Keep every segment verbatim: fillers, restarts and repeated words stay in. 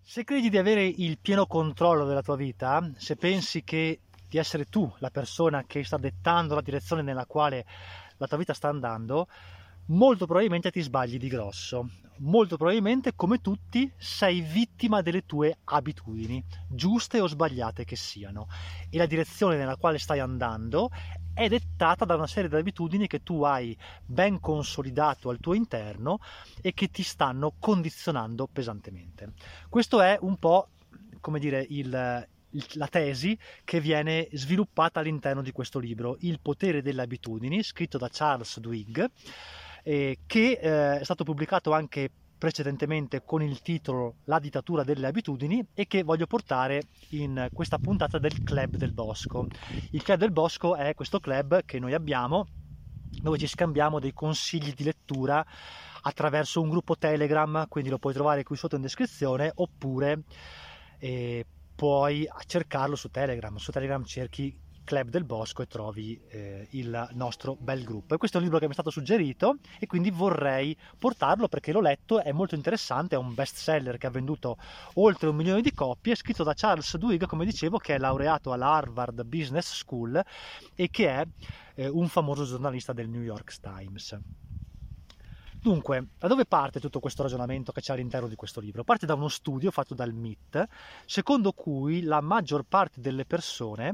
Se credi di avere il pieno controllo della tua vita, se pensi che di essere tu la persona che sta dettando la direzione nella quale la tua vita sta andando, molto probabilmente ti sbagli di grosso. Molto probabilmente, come tutti, sei vittima delle tue abitudini, giuste o sbagliate che siano. E la direzione nella quale stai andando è dettata da una serie di abitudini che tu hai ben consolidato al tuo interno e che ti stanno condizionando pesantemente. Questo è un po', come dire, il... la tesi che viene sviluppata all'interno di questo libro, Il potere delle abitudini, scritto da Charles Duhigg, eh, che eh, è stato pubblicato anche precedentemente con il titolo La dittatura delle abitudini e che voglio portare in questa puntata del Club del Bosco. Il Club del Bosco è questo club che noi abbiamo dove ci scambiamo dei consigli di lettura attraverso un gruppo Telegram, quindi lo puoi trovare qui sotto in descrizione, oppure eh, puoi cercarlo su Telegram. Su Telegram cerchi Club del Bosco e trovi eh, il nostro bel gruppo. E questo è un libro che mi è stato suggerito e quindi vorrei portarlo perché l'ho letto, è molto interessante, è un best seller che ha venduto oltre un milione di copie, scritto da Charles Duhigg, come dicevo, che è laureato alla Harvard Business School e che è eh, un famoso giornalista del New York Times. Dunque, da dove parte tutto questo ragionamento che c'è all'interno di questo libro? Parte da uno studio fatto dal M I T, secondo cui la maggior parte delle persone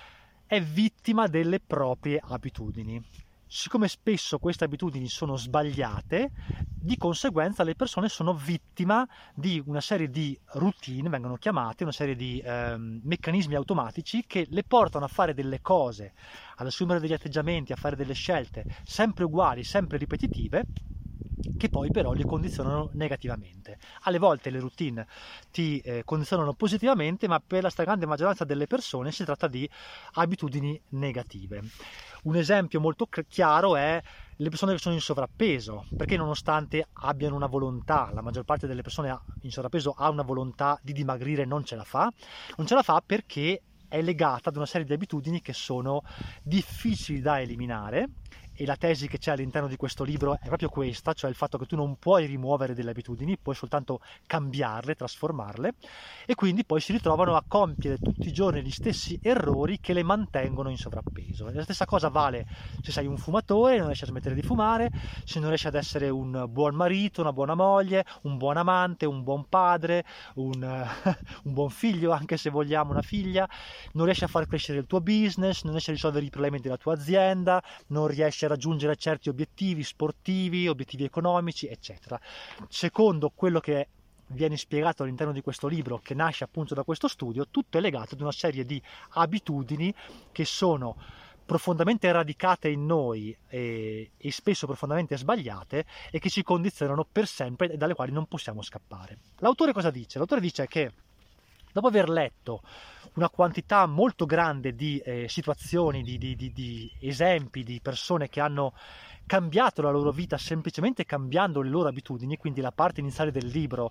è vittima delle proprie abitudini. Siccome spesso queste abitudini sono sbagliate, di conseguenza le persone sono vittima di una serie di routine, vengono chiamate, una serie di eh, meccanismi automatici che le portano a fare delle cose, ad assumere degli atteggiamenti, a fare delle scelte sempre uguali, sempre ripetitive, che poi però li condizionano negativamente. Alle volte le routine ti eh, condizionano positivamente, ma per la stragrande maggioranza delle persone si tratta di abitudini negative. Un esempio molto chiaro è le persone che sono in sovrappeso, perché nonostante abbiano una volontà, la maggior parte delle persone in sovrappeso ha una volontà di dimagrire e non ce la fa, non ce la fa perché è legata ad una serie di abitudini che sono difficili da eliminare. E la tesi che c'è all'interno di questo libro è proprio questa, cioè il fatto che tu non puoi rimuovere delle abitudini, puoi soltanto cambiarle, trasformarle, e quindi poi si ritrovano a compiere tutti i giorni gli stessi errori che le mantengono in sovrappeso. E la stessa cosa vale se sei un fumatore e non riesci a smettere di fumare, se non riesci ad essere un buon marito, una buona moglie, un buon amante, un buon padre, un, uh, un buon figlio, anche se vogliamo una figlia, non riesci a far crescere il tuo business, non riesci a risolvere i problemi della tua azienda, non riesci a raggiungere certi obiettivi sportivi, obiettivi economici, eccetera. Secondo quello che viene spiegato all'interno di questo libro, che nasce appunto da questo studio, tutto è legato ad una serie di abitudini che sono profondamente radicate in noi e, e spesso profondamente sbagliate e che ci condizionano per sempre e dalle quali non possiamo scappare. L'autore cosa dice? L'autore dice che dopo aver letto una quantità molto grande di eh, situazioni, di, di, di, di esempi di persone che hanno cambiato la loro vita semplicemente cambiando le loro abitudini, quindi la parte iniziale del libro,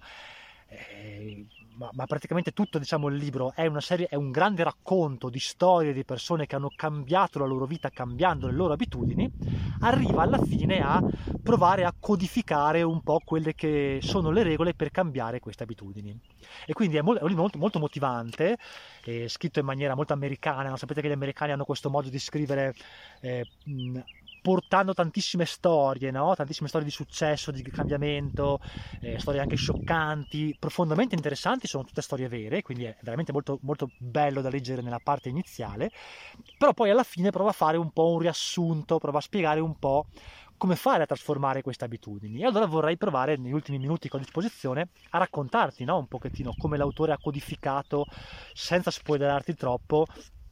eh, ma, ma praticamente tutto, diciamo, il libro è una serie, è un grande racconto di storie di persone che hanno cambiato la loro vita cambiando le loro abitudini, arriva alla fine a provare a codificare un po' quelle che sono le regole per cambiare queste abitudini. E quindi è, mo- è un libro molto, molto motivante, è scritto in maniera molto americana, no? Sapete che gli americani hanno questo modo di scrivere eh, mh, portando tantissime storie, no? Tantissime storie di successo, di cambiamento, eh, storie anche scioccanti, profondamente interessanti, sono tutte storie vere, quindi è veramente molto, molto bello da leggere nella parte iniziale, però poi alla fine prova a fare un po' un riassunto, prova a spiegare un po' come fare a trasformare queste abitudini. E allora vorrei provare, negli ultimi minuti che ho a disposizione, a raccontarti, no? Un pochettino come l'autore ha codificato, senza spoilerarti troppo,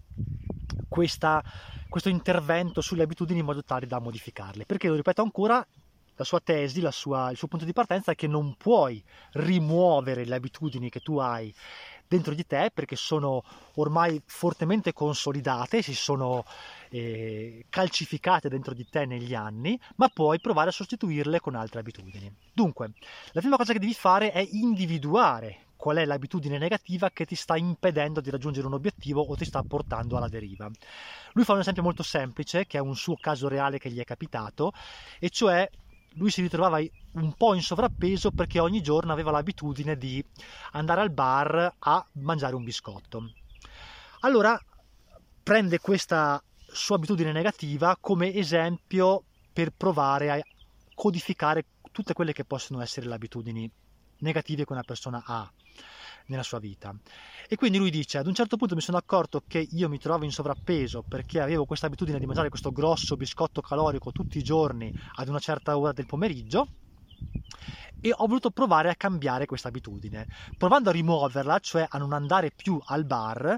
questa, questo intervento sulle abitudini in modo tale da modificarle. Perché, lo ripeto ancora, la sua tesi, la sua, il suo punto di partenza è che non puoi rimuovere le abitudini che tu hai dentro di te perché sono ormai fortemente consolidate, si sono eh, calcificate dentro di te negli anni, ma puoi provare a sostituirle con altre abitudini. Dunque, la prima cosa che devi fare è individuare qual è l'abitudine negativa che ti sta impedendo di raggiungere un obiettivo o ti sta portando alla deriva. Lui fa un esempio molto semplice, che è un suo caso reale che gli è capitato, e cioè lui si ritrovava un po' in sovrappeso perché ogni giorno aveva l'abitudine di andare al bar a mangiare un biscotto. Allora prende questa sua abitudine negativa come esempio per provare a codificare tutte quelle che possono essere le abitudini negative che una persona ha nella sua vita. E quindi lui dice: ad un certo punto mi sono accorto che io mi trovavo in sovrappeso perché avevo questa abitudine di mangiare questo grosso biscotto calorico tutti i giorni ad una certa ora del pomeriggio, e ho voluto provare a cambiare questa abitudine. Provando a rimuoverla, cioè a non andare più al bar,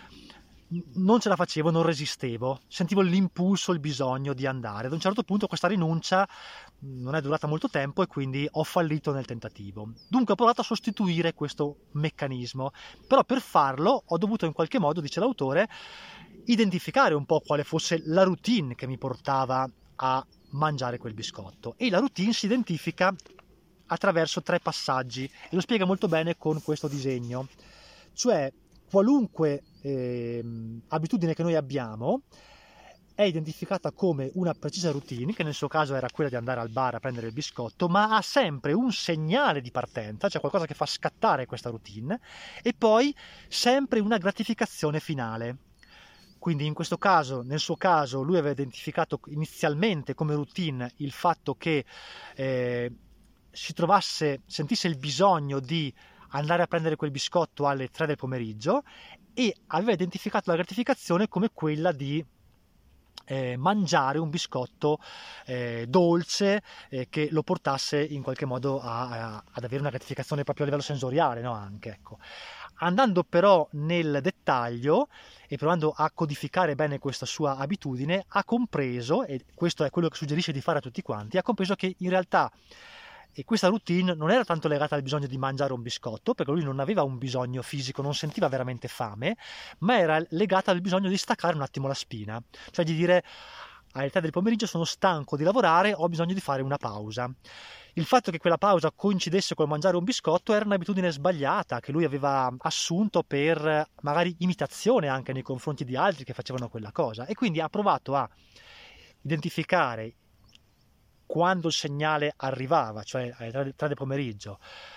non ce la facevo, non resistevo, sentivo l'impulso, il bisogno di andare. Ad un certo punto questa rinuncia non è durata molto tempo e quindi ho fallito nel tentativo. Dunque ho provato a sostituire questo meccanismo, però per farlo ho dovuto in qualche modo, dice l'autore, identificare un po' quale fosse la routine che mi portava a mangiare quel biscotto, e la routine si identifica attraverso tre passaggi e lo spiega molto bene con questo disegno. Cioè qualunque eh, abitudine che noi abbiamo è identificata come una precisa routine, che nel suo caso era quella di andare al bar a prendere il biscotto, ma ha sempre un segnale di partenza, cioè qualcosa che fa scattare questa routine, e poi sempre una gratificazione finale. Quindi in questo caso, nel suo caso, lui aveva identificato inizialmente come routine il fatto che eh, si trovasse, sentisse il bisogno di andare a prendere quel biscotto alle tre del pomeriggio, e aveva identificato la gratificazione come quella di eh, mangiare un biscotto eh, dolce eh, che lo portasse in qualche modo a, a, ad avere una gratificazione proprio a livello sensoriale, no? Anche, ecco. Andando però nel dettaglio e provando a codificare bene questa sua abitudine, ha compreso, e questo è quello che suggerisce di fare a tutti quanti, ha compreso che in realtà e questa routine non era tanto legata al bisogno di mangiare un biscotto, perché lui non aveva un bisogno fisico, non sentiva veramente fame, ma era legata al bisogno di staccare un attimo la spina, cioè di dire: alle tre del pomeriggio sono stanco di lavorare, ho bisogno di fare una pausa. Il fatto che quella pausa coincidesse col mangiare un biscotto era un'abitudine sbagliata che lui aveva assunto per magari imitazione anche nei confronti di altri che facevano quella cosa, e quindi ha provato a identificare quando il segnale arrivava, cioè alle tre del pomeriggio,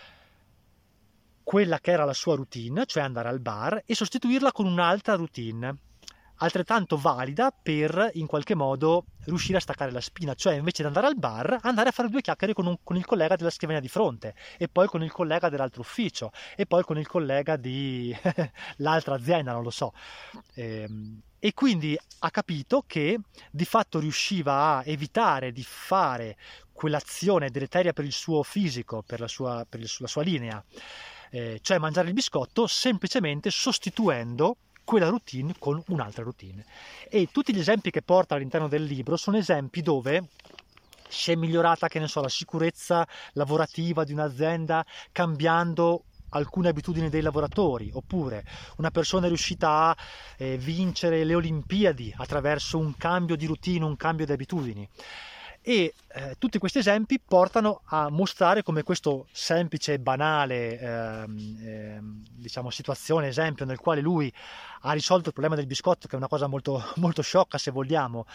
quella che era la sua routine, cioè andare al bar, e sostituirla con un'altra routine altrettanto valida per in qualche modo riuscire a staccare la spina, cioè invece di andare al bar andare a fare due chiacchiere con, un, con il collega della scrivania di fronte, e poi con il collega dell'altro ufficio, e poi con il collega di l'altra azienda, non lo so. Ehm, e quindi ha capito che di fatto riusciva a evitare di fare quell'azione deleteria per il suo fisico, per la sua, per il, la sua linea, eh, cioè mangiare il biscotto, semplicemente sostituendo quella routine con un'altra routine. E tutti gli esempi che porta all'interno del libro sono esempi dove si è migliorata, che ne so, la sicurezza lavorativa di un'azienda cambiando alcune abitudini dei lavoratori, oppure una persona è riuscita a eh, vincere le Olimpiadi attraverso un cambio di routine, un cambio di abitudini. E eh, tutti questi esempi portano a mostrare come questo semplice e banale ehm, ehm, diciamo situazione, esempio nel quale lui ha risolto il problema del biscotto, che è una cosa molto, molto sciocca se vogliamo,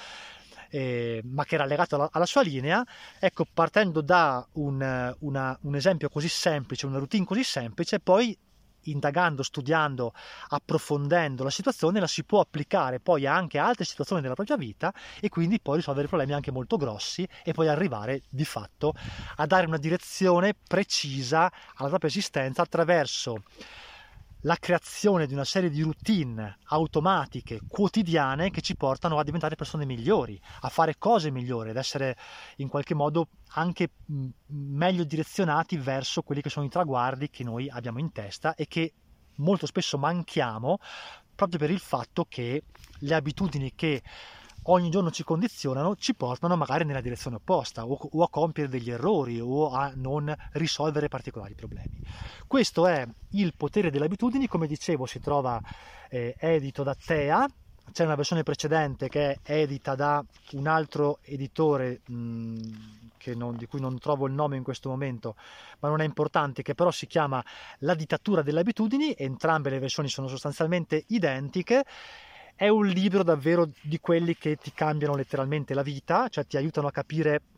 eh, ma che era legato alla, alla sua linea, ecco, partendo da un, una, un esempio così semplice, una routine così semplice, poi indagando, studiando, approfondendo la situazione, la si può applicare poi anche a altre situazioni della propria vita, e quindi poi risolvere problemi anche molto grossi, e poi arrivare di fatto a dare una direzione precisa alla propria esistenza attraverso la creazione di una serie di routine automatiche quotidiane che ci portano a diventare persone migliori, a fare cose migliori, ad essere in qualche modo anche meglio direzionati verso quelli che sono i traguardi che noi abbiamo in testa e che molto spesso manchiamo proprio per il fatto che le abitudini che ogni giorno ci condizionano ci portano magari nella direzione opposta, o, o a compiere degli errori, o a non risolvere particolari problemi. Questo è Il potere delle abitudini. Come dicevo, si trova eh, edito da Tea. C'è una versione precedente che è edita da un altro editore mh, che non, di cui non trovo il nome in questo momento, ma non è importante, che però si chiama La dittatura delle abitudini. Entrambe le versioni sono sostanzialmente identiche. È un libro davvero di quelli che ti cambiano letteralmente la vita, cioè ti aiutano a capire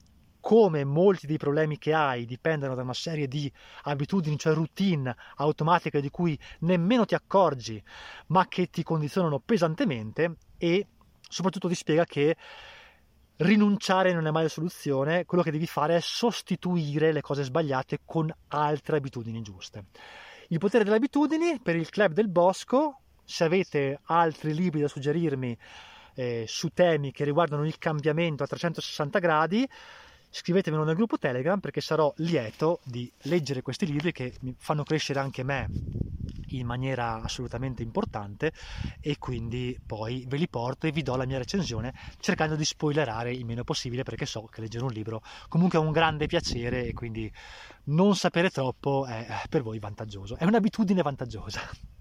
come molti dei problemi che hai dipendono da una serie di abitudini, cioè routine automatiche di cui nemmeno ti accorgi, ma che ti condizionano pesantemente, e soprattutto ti spiega che rinunciare non è mai la soluzione, quello che devi fare è sostituire le cose sbagliate con altre abitudini giuste. Il potere delle abitudini per il Club del Bosco. Se avete altri libri da suggerirmi eh, su temi che riguardano il cambiamento a trecentosessanta gradi, scrivetemelo nel gruppo Telegram, perché sarò lieto di leggere questi libri che mi fanno crescere anche me in maniera assolutamente importante, e quindi poi ve li porto e vi do la mia recensione, cercando di spoilerare il meno possibile, perché so che leggere un libro comunque è un grande piacere, e quindi non sapere troppo è per voi vantaggioso, è un'abitudine vantaggiosa.